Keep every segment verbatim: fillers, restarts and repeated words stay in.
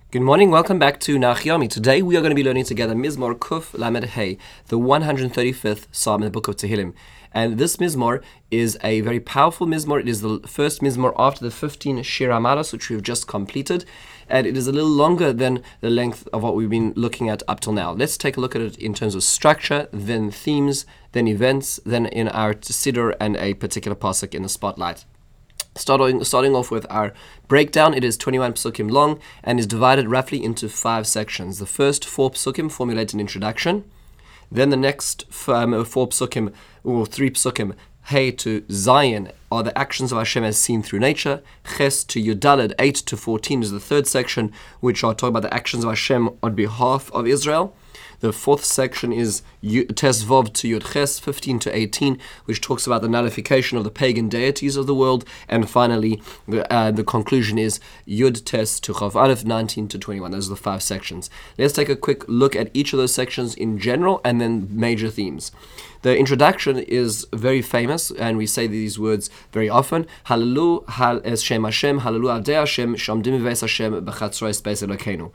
Good morning, welcome back to Nach Yomi. Today we are going to be learning together Mizmor Kuf Lamed Hey, the one hundred thirty-fifth Psalm in the book of Tehillim. And this Mizmor is a very powerful Mizmor. It is the first Mizmor after the fifteen Shir HaMalos, which we've just completed. And it is a little longer than the length of what we've been looking at up till now. Let's take a look at it in terms of structure, then themes, then events, then in our Siddur and a particular pasuk in the spotlight. Starting, starting off with our breakdown, it is twenty-one psukim long and is divided roughly into five sections. The first four psukim formulate an introduction. Then the next um, four psukim, or three psukim, Hey to Zion, are the actions of Hashem as seen through nature. Ches to Yudalad, eight to fourteen, is the third section, which are talking about the actions of Hashem on behalf of Israel. The fourth section is Tes Vov to Yud Ches, fifteen to eighteen, which talks about the nullification of the pagan deities of the world. And finally, the, uh, the conclusion is Yud Tes to Chav Aleph, nineteen to twenty-one. Those are the five sections. Let's take a quick look at each of those sections in general and then major themes. The introduction is very famous, and we say these words very often. Hallelu hal es Shem Hashem, Hallelu Avdei Hashem, Shomdim Beis Hashem, B'chatzros Beis Elokeinu.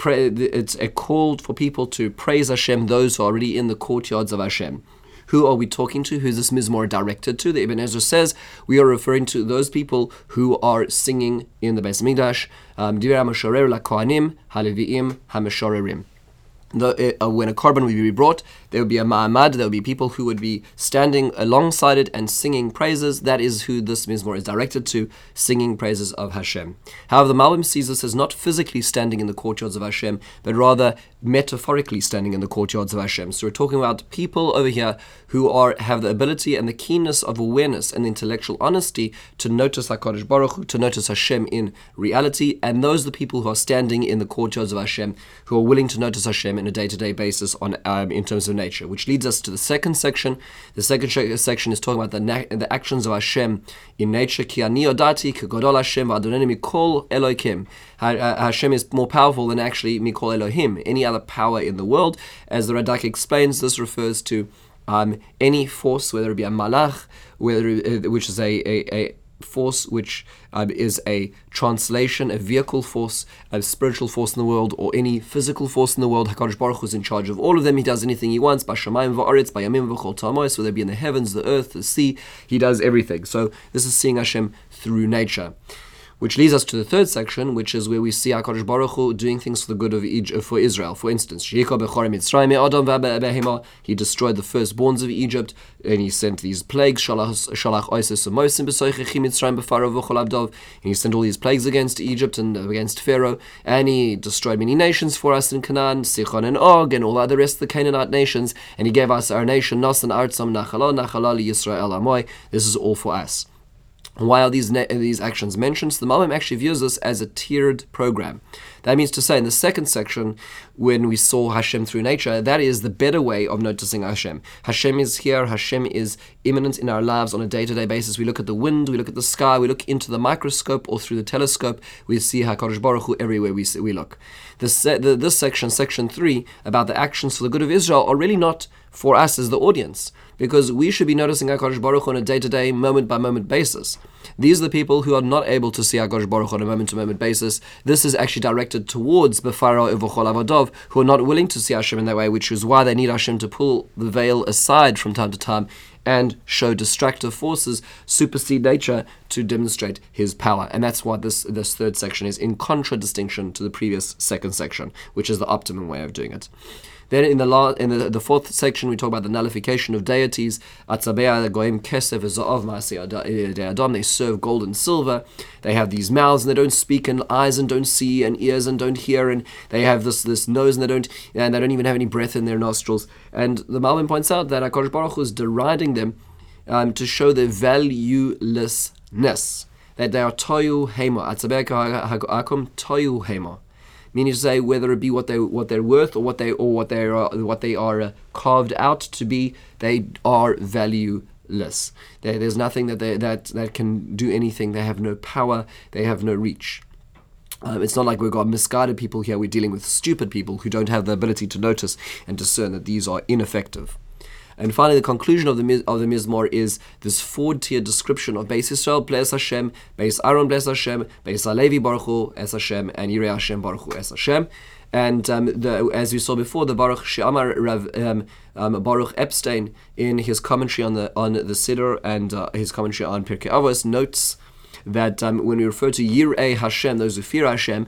It's a call for people to praise Hashem, those who are already in the courtyards of Hashem. Who are we talking to? Who's this Mizmor directed to? The Ibn Ezra says we are referring to those people who are singing in the Beis Mikdash. Divrei HaMeshorer LaKohanim, HaLeviim, HaMeshorerim. The, uh, when a korban would be brought, there would be a ma'amad, there would be people who would be standing alongside it and singing praises. That is who this Mizmor is directed to, singing praises of Hashem. However, the Malbim sees this as not physically standing in the courtyards of Hashem, but rather metaphorically standing in the courtyards of Hashem. So we're talking about people over here who are have the ability and the keenness of awareness and the intellectual honesty to notice HaKadosh Baruch Hu, to notice Hashem in reality, and those are the people who are standing in the courtyards of Hashem, who are willing to notice Hashem in a day-to-day basis on um, in terms of nature, which leads us to the second section. The second sh- section is talking about the na- the actions of Hashem in nature. Ki ani odati kegodol Hashem v'adoneni mikol Elokim. Hashem is more powerful than actually mikol Elohim, any other power in the world. As the Radak explains, this refers to um, any force, whether it be a malach, whether it, which is a, a, a force which um, is a translation, a vehicle force, a spiritual force in the world, or any physical force in the world. HaKadosh Baruch Hu is in charge of all of them. He does anything he wants. B'shamayim v'aretz, b'yamim v'chol ta'amos, whether it be in the heavens, the earth, the sea. He does everything. So this is seeing Hashem through nature. Which leads us to the third section, which is where we see HaKadosh Baruch Hu doing things for the good of Egypt, for Israel. For instance, he destroyed the firstborns of Egypt, and he sent these plagues, and he sent all these plagues against Egypt and against Pharaoh, and he destroyed many nations for us in Canaan, Sichon and Og, and all the rest of the Canaanite nations, and he gave us our nation, Nasan Artsam Nachala, Nachala li Yisrael Amoy. This is all for us. Why are these, these actions mentioned? So the Malbim actually views this as a tiered program. That means to say, in the second section, when we saw Hashem through nature, that is the better way of noticing Hashem. Hashem is here, Hashem is immanent in our lives on a day-to-day basis. We look at the wind, we look at the sky, we look into the microscope or through the telescope, we see HaKadosh Baruch Hu everywhere we, see, we look. This, the, this section, section three, about the actions for the good of Israel, are really not for us as the audience, because we should be noticing HaKadosh Baruch Hu on a day-to-day, moment-by-moment basis. These are the people who are not able to see HaKadosh Baruch Hu on a moment-to-moment basis. This is actually directed towards Befaro Evochol Avadov, who are not willing to see Hashem in that way, which is why they need Hashem to pull the veil aside from time to time and show destructive forces supersede nature to demonstrate his power. And that's what this, this third section is, in contradistinction to the previous second section, which is the optimum way of doing it. Then in the la- in the, the fourth section, we talk about the nullification of deities. Atzabea goim kesef v'za'av ma'aseh adam. They serve gold and silver. They have these mouths and they don't speak, and eyes and don't see, and ears and don't hear, and they have this this nose and they don't and they don't even have any breath in their nostrils. And the Malbim points out that HaKadosh Baruch Hu is deriding them um, to show their valuelessness. That they are toyu hema. Atzabea ha'akum toyu hema. Meaning to say, whether it be what they what they're worth or what they or what they are what they are uh, carved out to be, they are valueless. There, there's nothing that they that that can do anything. They have no power. They have no reach. Um, it's not like we've got misguided people here. We're dealing with stupid people who don't have the ability to notice and discern that these are ineffective. And finally, the conclusion of the of the Mizmor is this four-tier description of Beis Yisrael, bless Hashem, Beis Aaron, bless Hashem, Beis HaLevi, Baruch Hu, es Hashem, and Yirei Hashem, Baruch Hu, es Hashem. And um, the, as we saw before, the Baruch She'amar Rav um, um, Baruch Epstein in his commentary on the on the Siddur and uh, his commentary on Pirkei Avos notes that um, when we refer to Yirei Hashem, those who fear Hashem,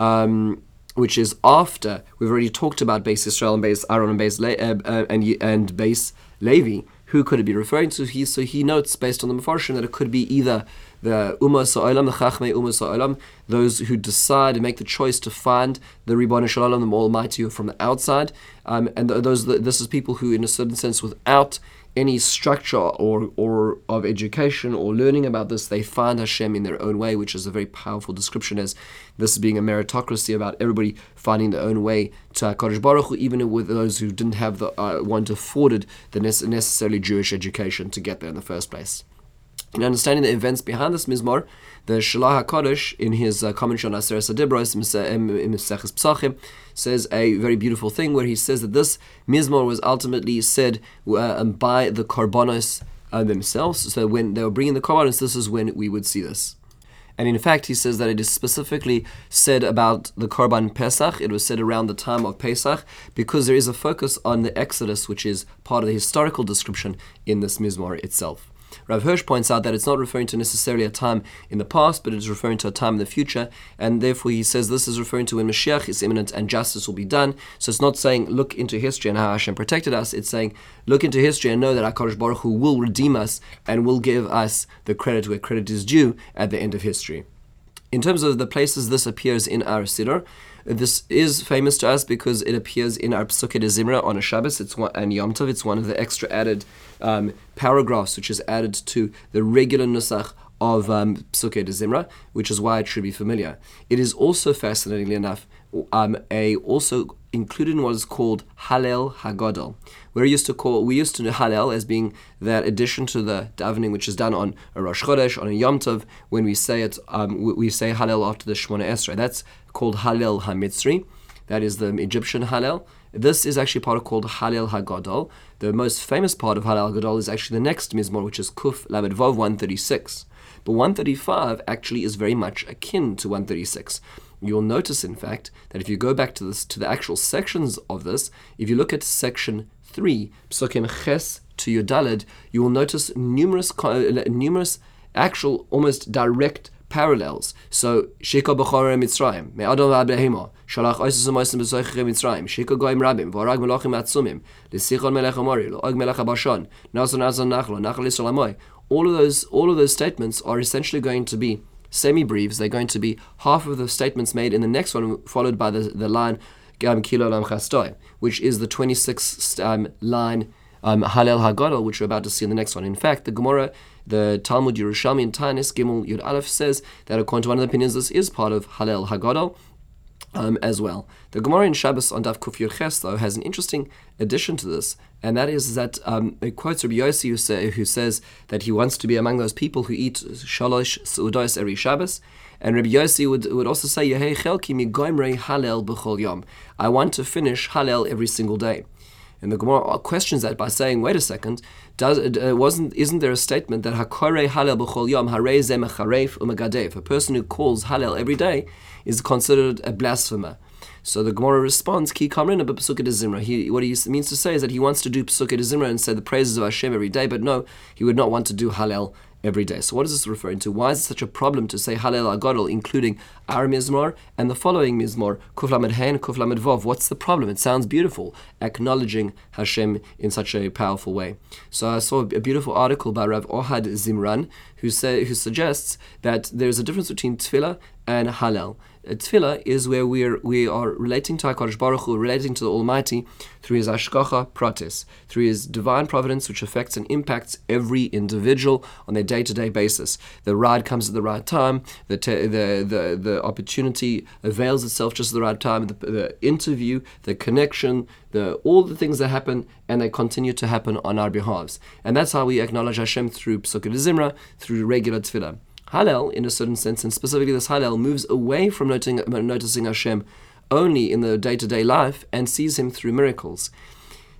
um, which is after we've already talked about Beis Yisrael and Beis Aaron and Beis Le- uh, uh, and and Beis Levi, who could it be referring to? He so he notes based on the Mefarshim that it could be either the Ummah Sa'olam, the Chachmei Ummah Sa'olam, those who decide and make the choice to find the Ribbon Shalom, the Almighty, from the outside, um, and those this is people who, in a certain sense, without any structure or or of education or learning about this, they find Hashem in their own way, which is a very powerful description, as this being a meritocracy about everybody finding their own way to HaKadosh Baruch Hu, even with those who didn't have the uh, weren't afforded the necessarily Jewish education to get there in the first place. In understanding the events behind this Mizmor, the Shalach HaKadosh, in his uh, commentary on Aseret HaDibros in Maseches Pesachim, says a very beautiful thing where he says that this Mizmor was ultimately said uh, by the Korbanos uh, themselves. So when they were bringing the Korbanos, this is when we would see this. And in fact, he says that it is specifically said about the Korban Pesach. It was said around the time of Pesach because there is a focus on the Exodus, which is part of the historical description in this Mizmor itself. Rav Hirsch points out that it's not referring to necessarily a time in the past, but it's referring to a time in the future, and therefore he says this is referring to when Mashiach is imminent and justice will be done. So it's not saying look into history and how Hashem protected us, it's saying look into history and know that HaKadosh Baruch Hu will redeem us and will give us the credit where credit is due at the end of history. In terms of the places this appears in our Siddur, this is famous to us because it appears in our Pesukei de Zimra on a Shabbos. It's one, and Yom Tov. It's one of the extra added um, paragraphs which is added to the regular nusach of um, Pesukei de Zimra, which is why it should be familiar. It is also, fascinatingly enough, um, a also included in what is called Hallel Hagadol. We're used to call we used to know Hallel as being that addition to the davening which is done on a Rosh Chodesh, on a Yom Tov, when we say it, um, we, we say Hallel after the Shemona Esrei. That's called Hallel HaMitzri. That is the Egyptian Hallel. This is actually part of called Hallel Hagadol. The most famous part of Hallel Hagadol is actually the next Mizmor, which is Kuf Lamed Vav one thirty-six. But one thirty-five actually is very much akin to one thirty-six. You'll notice, in fact, that if you go back to this to the actual sections of this, if you look at section three, Psukim Ches to Yudaled, you will notice numerous numerous actual, almost direct parallels. So, Sheka B'chorei Mitzrayim, Me'adam V'Abehema, Shalach Oisus U'Moisim B'Soichei Mitzrayim, Sheka Goyim Rabim, V'Arag Melachim Atzumim, L'Sichon Melech Amori, L'Og Melech HaBashan, Nazar Nazar Nachlo, Nachal Yisrael Amoy. All of those, all of those statements are essentially going to be semi-briefs. They're going to be half of the statements made in the next one, followed by the, the line Gam Kilo Lam Chastoi, which is the twenty-sixth um, line um, Hallel Hagadol, which we're about to see in the next one. In fact, the Gemara, the Talmud Yerushalmi in Tanis Gimel Yud Aleph says that according to one of the opinions, this is part of Hallel Hagadol um, as well. The Gemara in Shabbos on Daf Kuf Yud Ches, though, has an interesting addition to this, and that is that um, it quotes Rabbi Yossi who, say, who says that he wants to be among those people who eat shalosh seudos every Shabbos. And Rabbi Yossi would, would also say, Yehei chelki mi goimrei Hallel b'chol yom. I want to finish Hallel every single day. And the Gemara questions that by saying, wait a second, does uh, wasn't isn't there a statement that hakorei Hallel b'chol yom harei ze mechareif u'megadev? A person who calls Hallel every day is considered a blasphemer. So the Gemara responds, Ki kamrin b'Pesukei de Zimra. He what he means to say is that he wants to do Pesukei de Zimra and say the praises of Hashem every day, but no, he would not want to do Hallel every day. So what is this referring to? Why is it such a problem to say Hallel Hagadol, including our Mizmor and the following Mizmor, Kuf Lamed Hey and Kuf Lamed Vav? What's the problem? It sounds beautiful, acknowledging Hashem in such a powerful way. So I saw a beautiful article by Rav Ohad Zimran, who say who suggests that there's a difference between Tefillah and Hallel. Tefillah is where we are we are relating to HaKadosh Baruch Hu, relating to the Almighty through His Hashgacha Pratis, through His divine providence, which affects and impacts every individual on their day-to-day basis. The ride comes at the right time. The te- the, the the opportunity avails itself just at the right time. The, the interview, the connection, the all the things that happen, and they continue to happen on our behalves. And that's how we acknowledge Hashem through Pesukei de Zimra, through regular Tefillah. Hallel, in a certain sense, and specifically this Hallel, moves away from noting, noticing Hashem only in the day-to-day life and sees Him through miracles.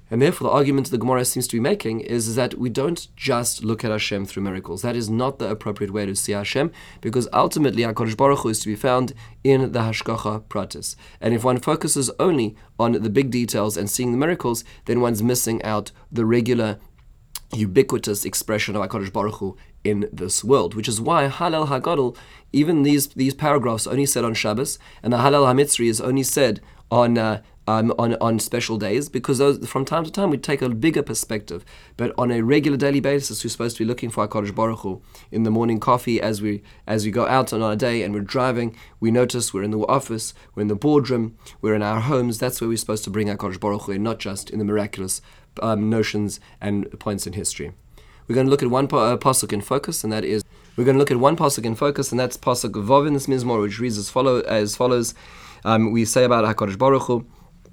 And therefore, the argument the Gemara seems to be making is, is that we don't just look at Hashem through miracles. That is not the appropriate way to see Hashem, because ultimately HaKadosh Baruch Hu is to be found in the Hashgacha Pratis. And if one focuses only on the big details and seeing the miracles, then one's missing out the regular, ubiquitous expression of HaKadosh Baruch Hu in this world, which is why Hallel HaGadol, even these these paragraphs only said on Shabbos, and the Hallel HaMitzri is only said on uh, um, on on special days, because those, from time to time we take a bigger perspective. But on a regular daily basis, we're supposed to be looking for HaKadosh Baruch Hu in the morning coffee, as we as we go out on our day and we're driving. We notice we're in the office, we're in the boardroom, we're in our homes. That's where we're supposed to bring HaKadosh Baruch Hu in, not just in the miraculous um, notions and points in history. We're going to look at one uh, pasuk in focus, and that is we're going to look at one pasuk in focus, and that's pasuk Vav in this Mizmor, which reads as follow as follows. Um, we say about HaKadosh Baruch Hu,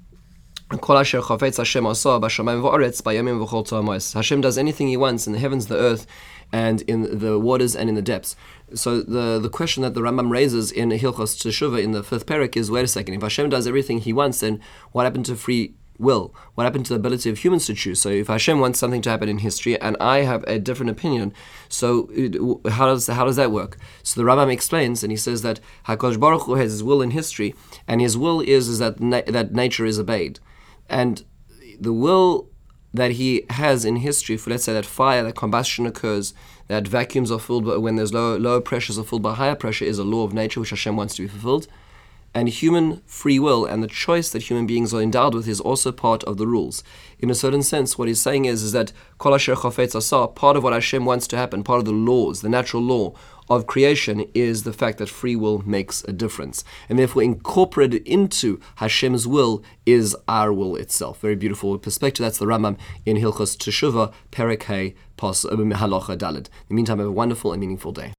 Hashem does anything He wants in the heavens, the earth, and in the waters and in the depths. So the, the question that the Rambam raises in Hilchos Teshuvah in the fifth parak is, wait a second, if Hashem does everything He wants, then what happened to free will? What happened to the ability of humans to choose? So if Hashem wants something to happen in history and I have a different opinion, so it, how does how does that work? So the Rambam explains, and he says that HaKadosh Baruch Hu has His will in history, and His will is, is that na- that nature is obeyed. And the will that He has in history, for let's say that fire, that combustion occurs, that vacuums are filled when there's low, lower pressures are filled by higher pressure, is a law of nature which Hashem wants to be fulfilled. And human free will and the choice that human beings are endowed with is also part of the rules. In a certain sense, what he's saying is, is that Kol Asher Chafetz Asah, part of what Hashem wants to happen, part of the laws, the natural law of creation, is the fact that free will makes a difference. And therefore incorporated into Hashem's will is our will itself. Very beautiful perspective. That's the Rambam in Hilchos Teshuvah, Perek Hey, Halacha Daled. In the meantime, have a wonderful and meaningful day.